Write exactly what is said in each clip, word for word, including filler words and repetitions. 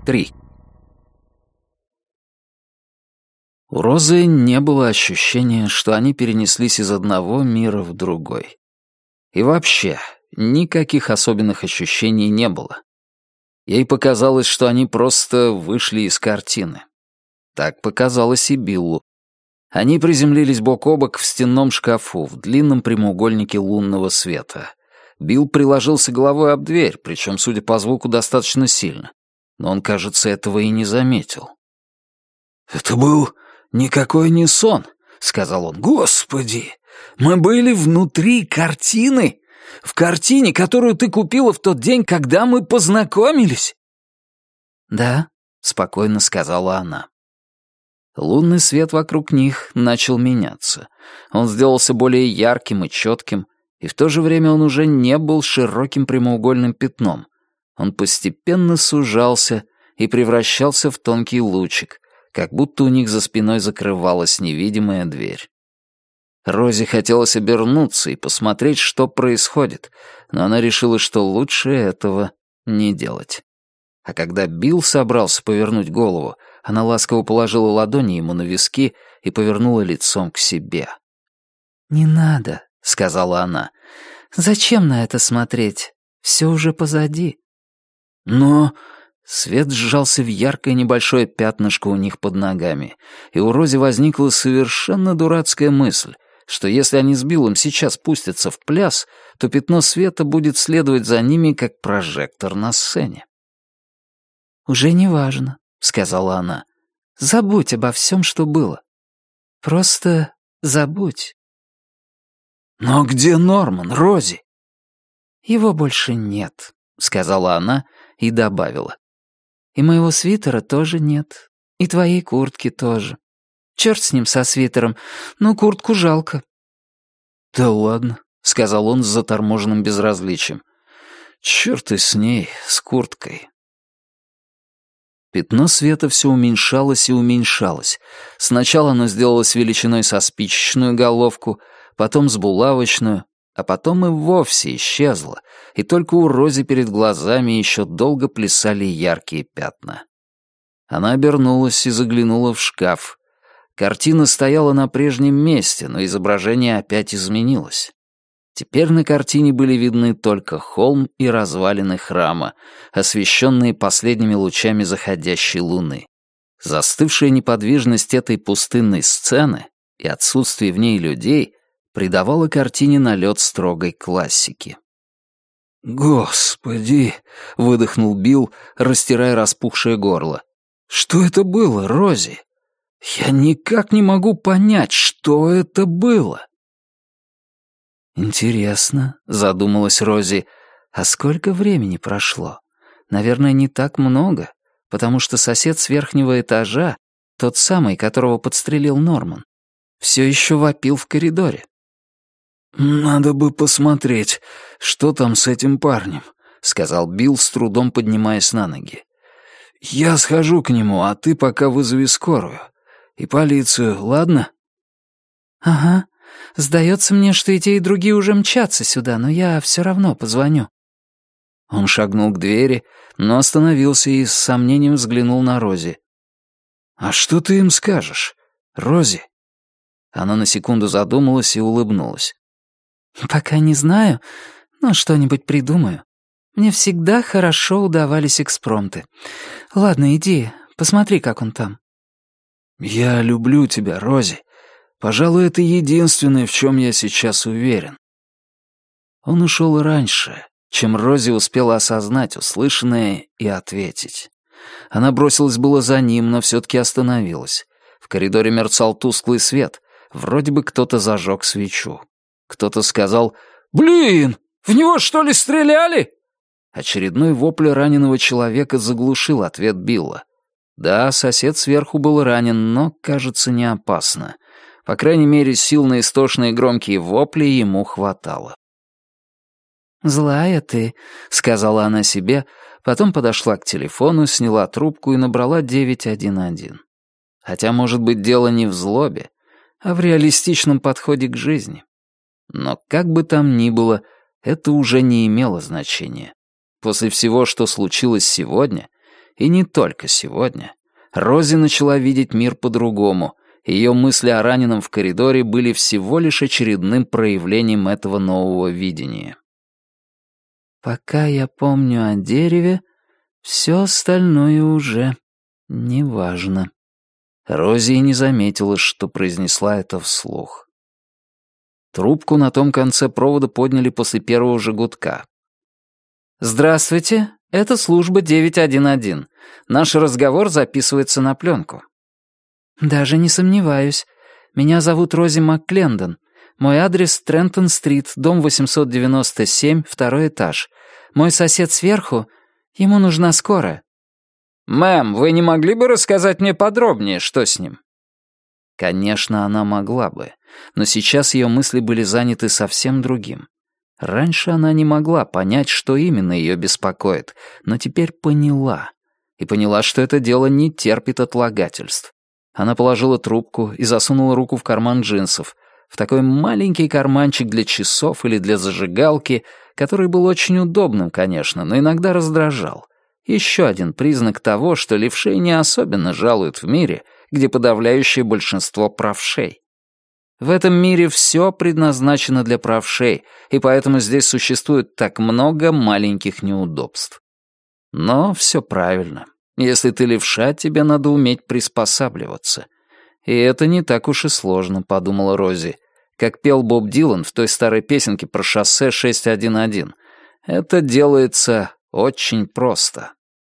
три. У Розы не было ощущения, что они перенеслись из одного мира в другой. И вообще, никаких особенных ощущений не было. Ей показалось, что они просто вышли из картины. Так показалось и Биллу. Они приземлились бок о бок в стенном шкафу, в длинном прямоугольнике лунного света. Билл приложился головой об дверь, причем, судя по звуку, достаточно сильно. Но он, кажется, этого и не заметил. «Это был никакой не сон», — сказал он. «Господи, мы были внутри картины, в картине, которую ты купила в тот день, когда мы познакомились». «Да», — спокойно сказала она. Лунный свет вокруг них начал меняться. Он сделался более ярким и четким, и в то же время он уже не был широким прямоугольным пятном. Он постепенно сужался и превращался в тонкий лучик, как будто у них за спиной закрывалась невидимая дверь. Розе хотелось обернуться и посмотреть, что происходит, но она решила, что лучше этого не делать. А когда Билл собрался повернуть голову, она ласково положила ладони ему на виски и повернула лицом к себе. «Не надо», — сказала она. «Зачем на это смотреть? Все уже позади». «Но...» Свет сжался в яркое небольшое пятнышко у них под ногами, и у Рози возникла совершенно дурацкая мысль, что если они с Биллом сейчас пустятся в пляс, то пятно света будет следовать за ними, как прожектор на сцене. «Уже не важно», — сказала она. «Забудь обо всем, что было. Просто забудь». «Но где Норман, Рози?» «Его больше нет», — сказала она и добавила. «И моего свитера тоже нет, и твоей куртки тоже. Черт с ним, со свитером, но куртку жалко». «Да ладно», — сказал он с заторможенным безразличием. «Черт и с ней, с курткой». Пятно света все уменьшалось и уменьшалось. Сначала оно сделалось величиной со спичечную головку, потом с булавочную, а потом и вовсе исчезло, и только у Рози перед глазами еще долго плясали яркие пятна. Она обернулась и заглянула в шкаф. Картина стояла на прежнем месте, но изображение опять изменилось. Теперь на картине были видны только холм и развалины храма, освещенные последними лучами заходящей луны. Застывшая неподвижность этой пустынной сцены и отсутствие в ней людей придавало картине налет строгой классики. «Господи!» — выдохнул Билл, растирая распухшее горло. «Что это было, Рози? Я никак не могу понять, что это было!» «Интересно», — задумалась Рози, — «а сколько времени прошло? Наверное, не так много, потому что сосед с верхнего этажа, тот самый, которого подстрелил Норман, все еще вопил в коридоре». «Надо бы посмотреть, что там с этим парнем», — сказал Билл, с трудом поднимаясь на ноги. «Я схожу к нему, а ты пока вызови скорую. И полицию, ладно?» «Ага. Сдается мне, что и те, и другие уже мчатся сюда, но я все равно позвоню». Он шагнул к двери, но остановился и с сомнением взглянул на Рози. «А что ты им скажешь, Рози?» Она на секунду задумалась и улыбнулась. «Пока не знаю, но что-нибудь придумаю. Мне всегда хорошо удавались экспромты. Ладно, иди, посмотри, как он там». «Я люблю тебя, Рози. Пожалуй, это единственное, в чем я сейчас уверен». Он ушел раньше, чем Рози успела осознать услышанное и ответить. Она бросилась было за ним, но все-таки остановилась. В коридоре мерцал тусклый свет. Вроде бы кто-то зажег свечу. Кто-то сказал «Блин, в него что ли стреляли?» Очередной вопль раненого человека заглушил ответ Билла. Да, сосед сверху был ранен, но, кажется, не опасно. По крайней мере, сил на истошные громкие вопли ему хватало. «Злая ты», — сказала она себе, потом подошла к телефону, сняла трубку и набрала девять один один. Хотя, может быть, дело не в злобе, а в реалистичном подходе к жизни. Но как бы там ни было, это уже не имело значения. После всего, что случилось сегодня, И не только сегодня. Рози начала видеть мир по-другому. Ее мысли о раненом в коридоре были всего лишь очередным проявлением этого нового видения. «Пока я помню о дереве, все остальное уже неважно». Рози и не заметила, что произнесла это вслух. Трубку на том конце провода подняли после первого же гудка. «Здравствуйте, это служба девять один один. Наш разговор записывается на пленку». «Даже не сомневаюсь. Меня зовут Рози МакКлендон. Мой адрес — Трентон-стрит, дом восемьсот девяносто семь, второй этаж. Мой сосед сверху, ему нужна скорая». «Мэм, вы не могли бы рассказать мне подробнее, что с ним?» Конечно, она могла бы, но сейчас ее мысли были заняты совсем другим. Раньше она не могла понять, что именно ее беспокоит, но теперь поняла. И поняла, что это дело не терпит отлагательств. Она положила трубку и засунула руку в карман джинсов, в такой маленький карманчик для часов или для зажигалки, который был очень удобным, конечно, но иногда раздражал. Еще один признак того, что левшей не особенно жалуют в мире, где подавляющее большинство правшей. В этом мире все предназначено для правшей, и поэтому здесь существует так много маленьких неудобств. Но все правильно. Если ты левша, тебе надо уметь приспосабливаться. И это не так уж и сложно, подумала Рози. Как пел Боб Дилан в той старой песенке про шоссе шесть один один. Это делается очень просто.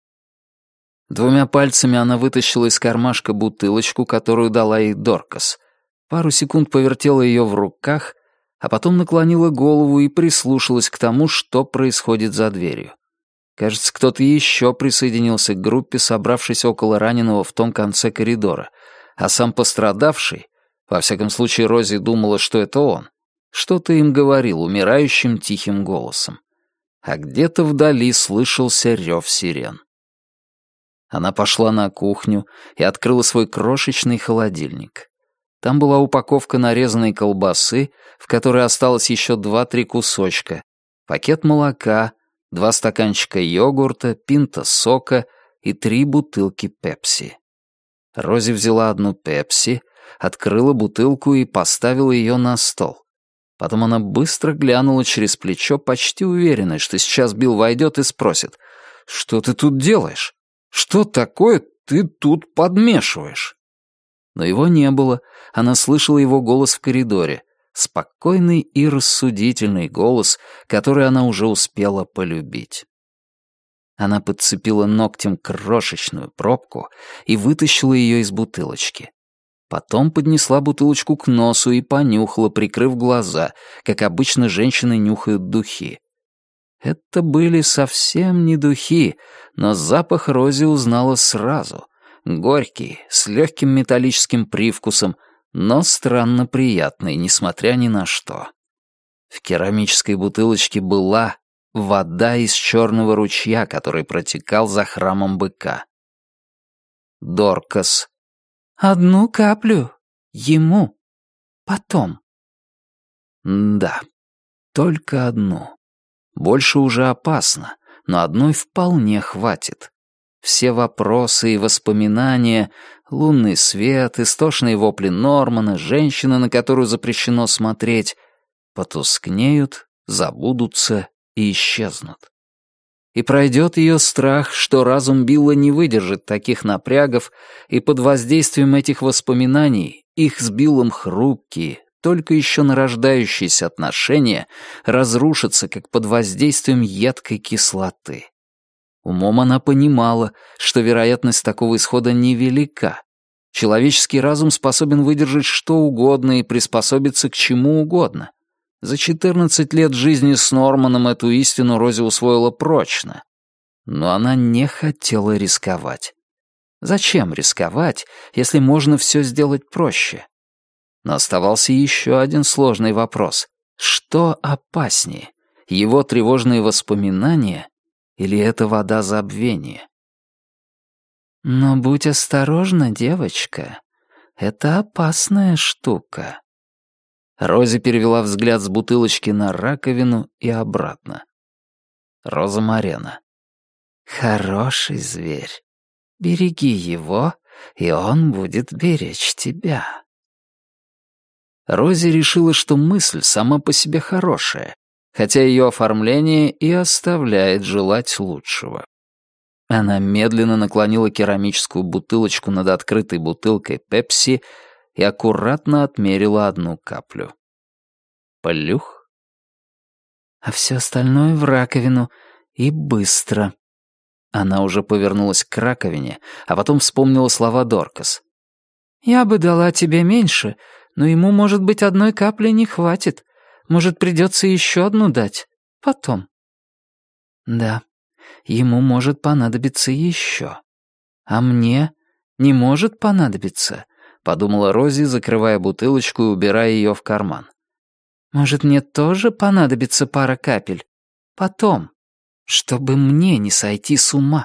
Двумя пальцами она вытащила из кармашка бутылочку, которую дала ей Доркас. Пару секунд повертела ее в руках, а потом наклонила голову и прислушалась к тому, что происходит за дверью. Кажется, кто-то еще присоединился к группе, собравшейся около раненого в том конце коридора, а сам пострадавший, во всяком случае Рози думала, что это он, что-то им говорил умирающим тихим голосом. А где-то вдали слышался рев сирен. Она пошла на кухню и открыла свой крошечный холодильник. Там была упаковка нарезанной колбасы, в которой осталось еще два-три кусочка, пакет молока, два стаканчика йогурта, пинта сока и три бутылки пепси. Рози взяла одну пепси, открыла бутылку и поставила ее на стол. Потом она быстро глянула через плечо, почти уверенная, что сейчас Билл войдет и спросит: «Что ты тут делаешь? Что такое ты тут подмешиваешь?» Но его не было, она слышала его голос в коридоре, спокойный и рассудительный голос, который она уже успела полюбить. Она подцепила ногтем крошечную пробку и вытащила ее из бутылочки. Потом поднесла бутылочку к носу и понюхала, прикрыв глаза, как обычно женщины нюхают духи. Это были совсем не духи, но запах Рози узнала сразу. Горький, с легким металлическим привкусом, но странно приятный, несмотря ни на что. В керамической бутылочке была вода из черного ручья, который протекал за храмом быка. Доркас. «Одну каплю. Ему. Потом». Да, только одну. Больше уже опасно, но одной вполне хватит. Все вопросы и воспоминания, лунный свет, истошные вопли Нормана, женщина, на которую запрещено смотреть, потускнеют, забудутся и исчезнут. И пройдет ее страх, что разум Билла не выдержит таких напрягов, и под воздействием этих воспоминаний их с Биллом хрупкие, только еще нарождающиеся отношения разрушатся, как под воздействием едкой кислоты. Умом она понимала, что вероятность такого исхода невелика. Человеческий разум способен выдержать что угодно и приспособиться к чему угодно. За четырнадцать лет жизни с Норманом эту истину Рози усвоила прочно. Но она не хотела рисковать. Зачем рисковать, если можно все сделать проще? Но оставался еще один сложный вопрос. Что опаснее, его тревожные воспоминания или эта вода забвения? Но будь осторожна, девочка. Это опасная штука. Рози перевела взгляд с бутылочки на раковину и обратно. Роза Морено. Хороший зверь. Береги его, и он будет беречь тебя». Рози решила, что мысль сама по себе хорошая, хотя ее оформление и оставляет желать лучшего. Она медленно наклонила керамическую бутылочку над открытой бутылкой пепси и аккуратно отмерила одну каплю. Плюх. А все остальное в раковину и быстро. Она уже повернулась к раковине, а потом вспомнила слова Доркас. «Я бы дала тебе меньше, но ему, может быть, одной капли не хватит. Может, придется еще одну дать. Потом». «Да, ему может понадобиться еще. А мне не может понадобиться», — подумала Рози, закрывая бутылочку и убирая ее в карман. «Может, мне тоже понадобится пара капель? Потом, чтобы мне не сойти с ума».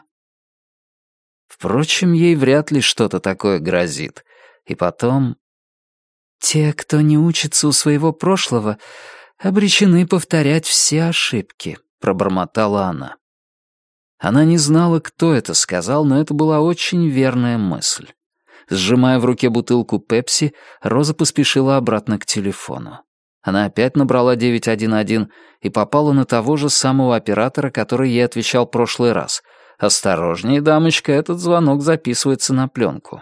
Впрочем, ей вряд ли что-то такое грозит. И потом... Те, кто не учится у своего прошлого, обречены повторять все ошибки, пробормотала она. Она не знала, кто это сказал, но это была очень верная мысль. Сжимая в руке бутылку пепси, Роза поспешила обратно к телефону. Она опять набрала девять один один и попала на того же самого оператора, который ей отвечал в прошлый раз. «Осторожнее, дамочка, этот звонок записывается на пленку».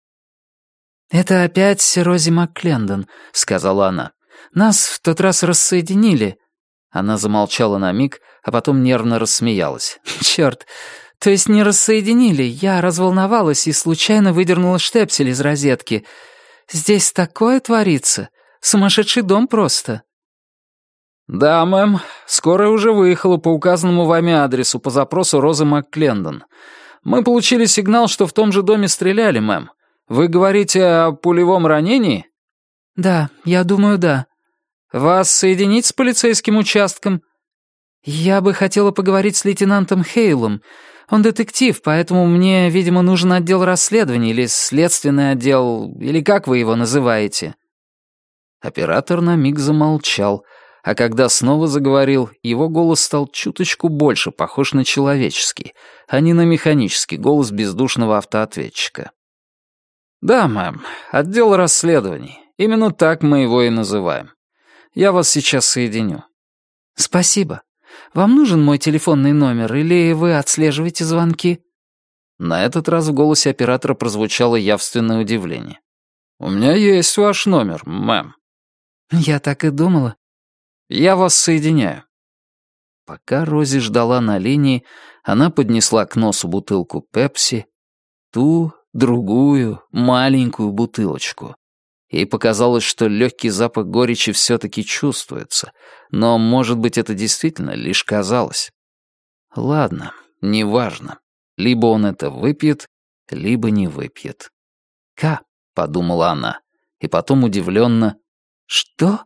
«Это опять Рози МакКлендон», — сказала она. «Нас в тот раз рассоединили». Она замолчала на миг, а потом нервно рассмеялась. «Чёрт, то есть не рассоединили, я разволновалась и случайно выдернула штепсель из розетки. Здесь такое творится, сумасшедший дом просто». «Да, мэм, скорая уже выехала по указанному вами адресу по запросу Розы МакКлендон. Мы получили сигнал, что в том же доме стреляли, мэм. Вы говорите о пулевом ранении?» «Да, я думаю, да». «Вас соединить с полицейским участком?» «Я бы хотела поговорить с лейтенантом Хейлом. Он детектив, поэтому мне, видимо, нужен отдел расследований или следственный отдел, или как вы его называете». Оператор на миг замолчал, а когда снова заговорил, его голос стал чуточку больше похож на человеческий, а не на механический голос бездушного автоответчика. «Да, мэм, отдел расследований. Именно так мы его и называем. Я вас сейчас соединю». «Спасибо. Вам нужен мой телефонный номер, или вы отслеживаете звонки?» На этот раз в голосе оператора прозвучало явственное удивление. «У меня есть ваш номер, мэм». «Я так и думала». «Я вас соединяю». Пока Рози ждала на линии, она поднесла к носу бутылку пепси, ту, другую, маленькую бутылочку. Ей показалось, что легкий запах горечи все-таки чувствуется, но, может быть, это действительно лишь казалось. Ладно, неважно. Либо он это выпьет, либо не выпьет. «Ка», — подумала она, и потом удивленно: «Что?»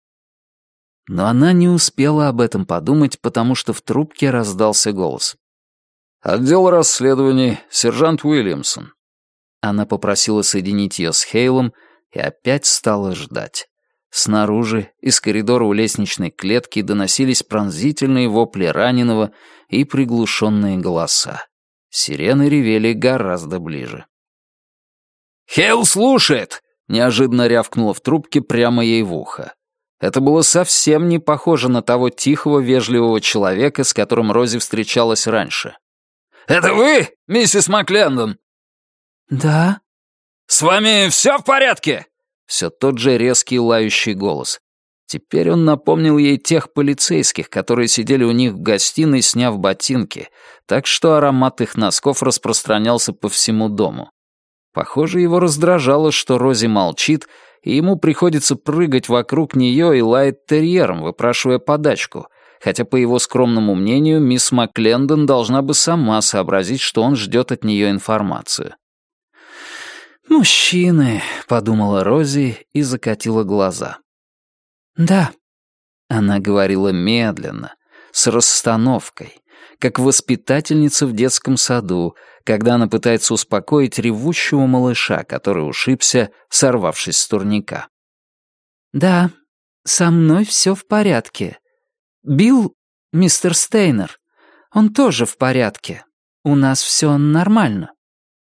Но она не успела об этом подумать, потому что в трубке раздался голос. «Отдел расследований, сержант Уильямсон». Она попросила соединить ее с Хейлом и опять стала ждать. Снаружи, из коридора у лестничной клетки, доносились пронзительные вопли раненого и приглушенные голоса. Сирены ревели гораздо ближе. «Хейл слушает!» — неожиданно рявкнула в трубке прямо ей в ухо. Это было совсем не похоже на того тихого, вежливого человека, с которым Рози встречалась раньше. «Это вы, миссис МакКлендон?» «Да». «С вами все в порядке?» Все тот же резкий лающий голос. Теперь он напомнил ей тех полицейских, которые сидели у них в гостиной, сняв ботинки, так что аромат их носков распространялся по всему дому. Похоже, его раздражало, что Рози молчит, и ему приходится прыгать вокруг нее и лаять терьером, выпрашивая подачку, хотя, по его скромному мнению, мисс МакКлендон должна бы сама сообразить, что он ждет от нее информацию. «Мужчины», — подумала Рози и закатила глаза. «Да», — она говорила медленно, с расстановкой, как воспитательница в детском саду, когда она пытается успокоить ревущего малыша, который ушибся, сорвавшись с турника. «Да, со мной все в порядке. Билл, мистер Стейнер, он тоже в порядке. У нас все нормально».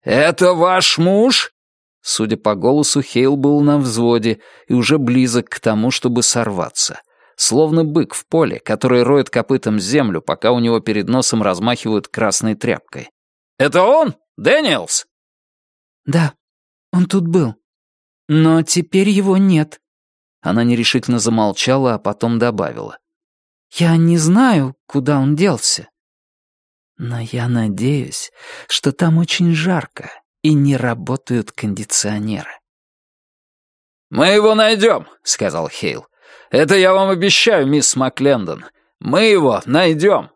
«Это ваш муж?» Судя по голосу, Хейл был на взводе и уже близок к тому, чтобы сорваться. Словно бык в поле, который роет копытом землю, пока у него перед носом размахивают красной тряпкой. «Это он, Дэниелс?» «Да, он тут был. Но теперь его нет». Она нерешительно замолчала, а потом добавила. «Я не знаю, куда он делся. Но я надеюсь, что там очень жарко и не работают кондиционеры». «Мы его найдем», — сказал Хейл. «Это я вам обещаю, мисс Маклендон. Мы его найдем».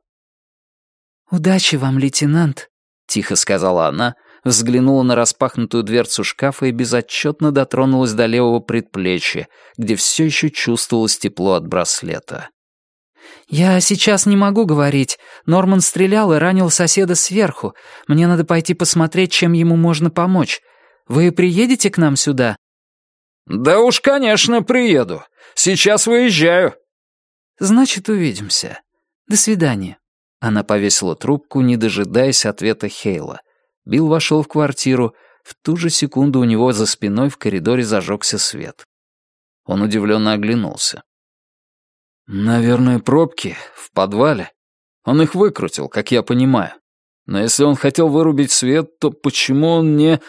«Удачи вам, лейтенант», — тихо сказала она, взглянула на распахнутую дверцу шкафа и безотчетно дотронулась до левого предплечья, где все еще чувствовалось тепло от браслета. «Я сейчас не могу говорить. Норман стрелял и ранил соседа сверху. Мне надо пойти посмотреть, чем ему можно помочь. Вы приедете к нам сюда?» «Да уж, конечно, приеду. Сейчас выезжаю». «Значит, увидимся. До свидания». Она повесила трубку, не дожидаясь ответа Хейла. Билл вошел в квартиру. В ту же секунду у него за спиной в коридоре зажегся свет. Он удивленно оглянулся. «Наверное, пробки в подвале. Он их выкрутил, как я понимаю. Но если он хотел вырубить свет, то почему он не...»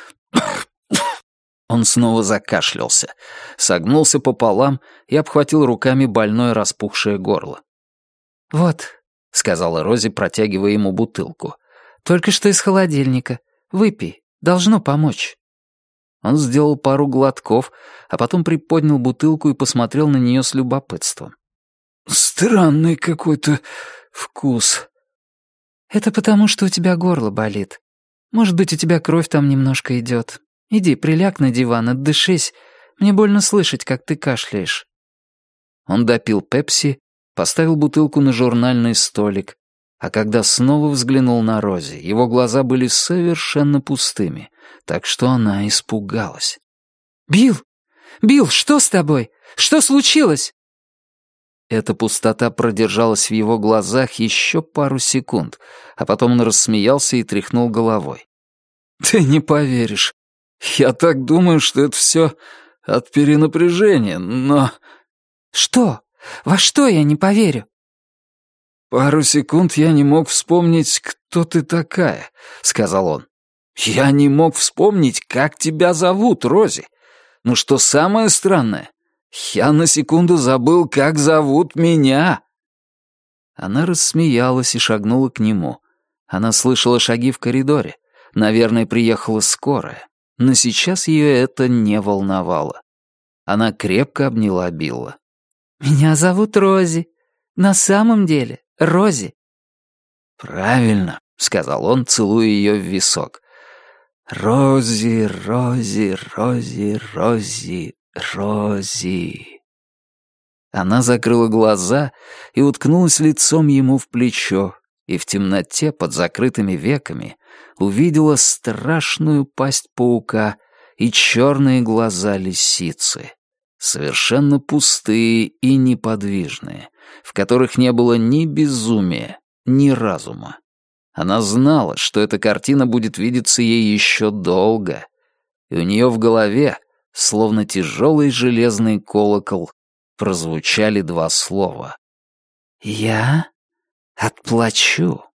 Он снова закашлялся, согнулся пополам и обхватил руками больное распухшее горло. «Вот», — сказала Рози, протягивая ему бутылку. «Только что из холодильника. Выпей, должно помочь». Он сделал пару глотков, а потом приподнял бутылку и посмотрел на нее с любопытством. «Странный какой-то вкус». «Это потому, что у тебя горло болит. Может быть, у тебя кровь там немножко идет. Иди, приляг на диван, отдышись. Мне больно слышать, как ты кашляешь». Он допил пепси, поставил бутылку на журнальный столик, а когда снова взглянул на Рози, его глаза были совершенно пустыми, так что она испугалась. «Билл! Билл, что с тобой? Что случилось?» Эта пустота продержалась в его глазах еще пару секунд, а потом он рассмеялся и тряхнул головой. «Ты не поверишь. Я так думаю, что это все от перенапряжения, но...» «Что? Во что я не поверю?» «Пару секунд я не мог вспомнить, кто ты такая», — сказал он. «Я не мог вспомнить, как тебя зовут, Рози. Ну что самое странное, я на секунду забыл, как зовут меня». Она рассмеялась и шагнула к нему. Она слышала шаги в коридоре. Наверное, приехала скорая. Но сейчас ее это не волновало. Она крепко обняла Билла. «Меня зовут Рози. На самом деле, Рози». «Правильно», — сказал он, целуя ее в висок. «Рози, Рози, Рози, Рози, Рози». Она закрыла глаза и уткнулась лицом ему в плечо, и в темноте под закрытыми веками увидела страшную пасть паука и черные глаза лисицы, совершенно пустые и неподвижные, в которых не было ни безумия, ни разума. Она знала, что эта картина будет видеться ей еще долго, и у нее в голове, словно тяжелый железный колокол, прозвучали два слова. «Я отплачу».